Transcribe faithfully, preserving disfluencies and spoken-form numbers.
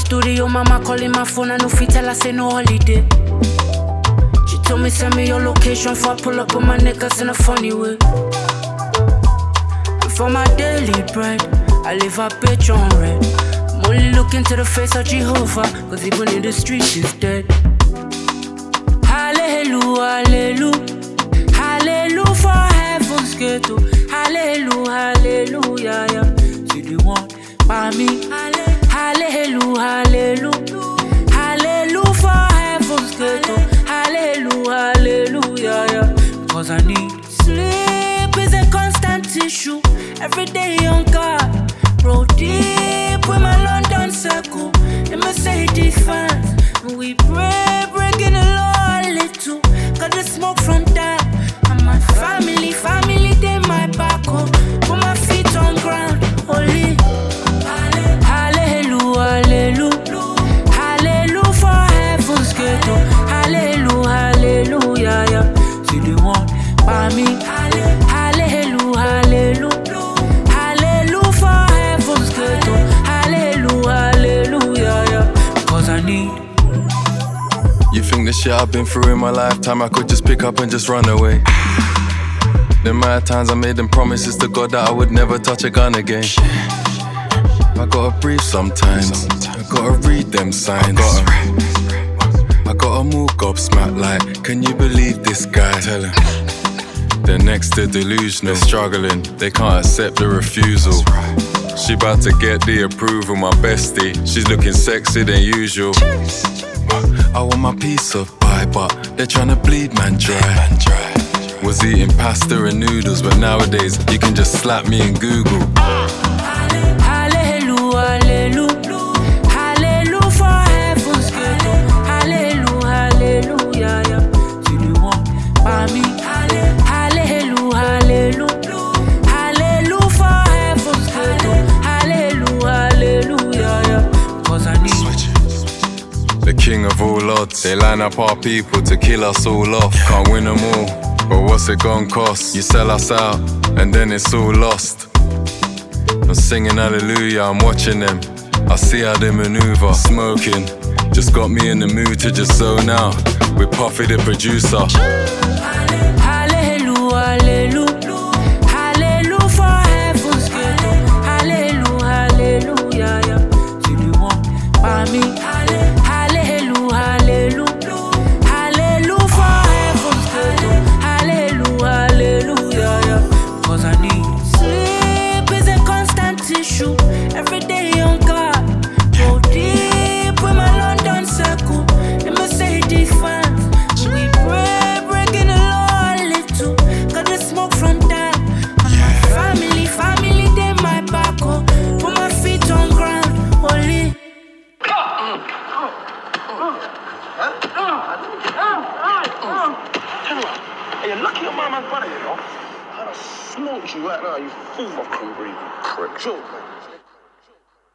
studio, mama calling my phone, I no fit tell her say no holiday. She told me send me your location for I pull up on my niggas in a funny way. And for my daily bread, I live a bitch on red. I'm only looking to the face of Jehovah, cause even in the streets she's dead. Hallelujah, hallelujah, hallelujah for heaven's gate. Hallelujah, hallelujah, yeah. See the one by me. Hallelujah, hallelujah, hallelujah for heaven's gate. Hallelujah, hallelujah, yeah. Cause I need sleep is a constant issue. Every day on God, bro deep with my London circle. In Mercedes fans, we pray, breaking the law a little. Got the smoke from that. And my family, family, they my back home. Put my feet on ground, holy. Hallelujah, hallelujah, hallelujah for heaven's gate. Hallelujah, hallelujah, yeah. See the one by me. Hallelujah, hallelujah, hallelujah for heaven's gate. Hallelujah, hallelujah, yeah. Cause I need. You think the shit I've been through in my lifetime I could just pick up and just run away? The mad times I made them promises to God that I would never touch a gun again. I gotta breathe sometimes, I gotta read them signs. I gotta, I gotta move gobsmacked like, can you believe this guy? Tell him they're next to delusional, struggling, they can't accept the refusal. She about to get the approval, my bestie, she's looking sexier than usual. I want my piece of pie, but they're tryna bleed man dry. Was eating pasta and noodles, but nowadays you can just slap me in Google. Hallelujah, hallelujah, hallelujah for heaven's gate. Hallelujah, hallelujah, yeah. See the one by me. Hallelujah, hallelujah, hallelujah for heaven's gate. Hallelujah, hallelujah, yeah. Cause I need. The king of all odds, they line up our people to kill us all off. Can't win them all, but what's it gon' cost? You sell us out, and then it's all lost. I'm singing hallelujah, I'm watching them. I see how they maneuver. Smoking, just got me in the mood to just zone out with Puffy the producer. Hallelujah, hallelujah, hallelujah for heaven's gate. Hallelujah, hallelujah, yeah. See the one by me. Cause I need sleep is a constant issue. Every day on God, go deep with my London circle. In Mercedes fans, we pray, breaking the law a little. Got the smoke from that. And my family, family, they my back home. Put my feet on ground, holy. Hey, you're lucky your mama's brother, you know. I'd have smoked you right now, you fool. Fucking breathing prick. Sure.